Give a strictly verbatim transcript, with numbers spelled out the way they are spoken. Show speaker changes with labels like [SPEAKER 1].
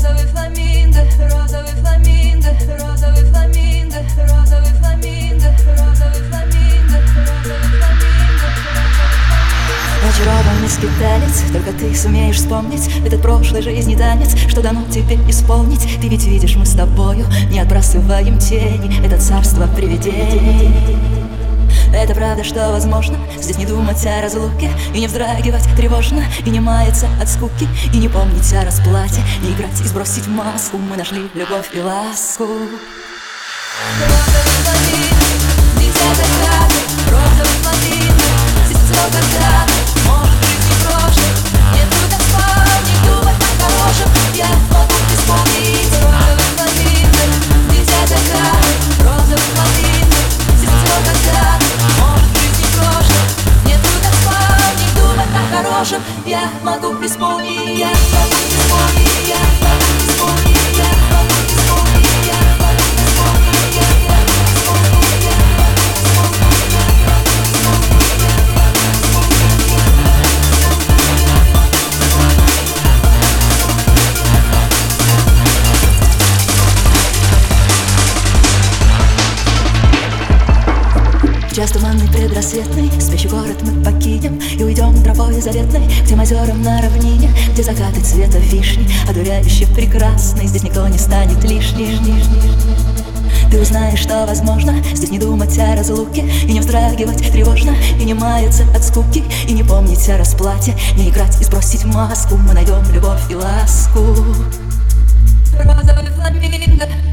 [SPEAKER 1] розовый фламинго, розовый фламинго, розовый фламинго, розовый фламинго, розовый фламинго, розовый фламинго.
[SPEAKER 2] Очарованный скиталец, только ты сумеешь вспомнить этот прошлой жизни танец, что дано тебе исполнить. Ты ведь видишь, мы с тобою не отбрасываем тени, это царство привидений. Это правда, что возможно здесь не думать о разлуке и не вздрагивать тревожно, и не маяться от скуки, и не помнить о расплате, не играть и сбросить маску. Мы нашли любовь и ласку.
[SPEAKER 1] Розовый фламинго, дитя заката, розовый фламинго, сердце когда-то, может быть не прошлым, не трудно вспомнить, думать о хорошем, я могу исполнить. Розовый фламинго, дитя заката, розовый фламинго, сердце когда-то, может быть не прошлым, не трудно вспомнить, думать о хорошем, я могу исполнить, я могу исполнить, я могу исполнить, я могу исполнить, я могу исполнить, я
[SPEAKER 2] В час туманный предрассветный спящий город мы покинем и уйдем тропой заветной к тем озерам на равнине, где закаты цвета вишни, одуряюще прекрасный. Здесь никто не станет лишним. Ты узнаешь, что возможно здесь не думать о разлуке и не вздрагивать тревожно, и не маяться от скуки, и не помнить о расплате, не играть и сбросить маску. Мы найдем любовь и ласку.
[SPEAKER 1] розовый фламинго,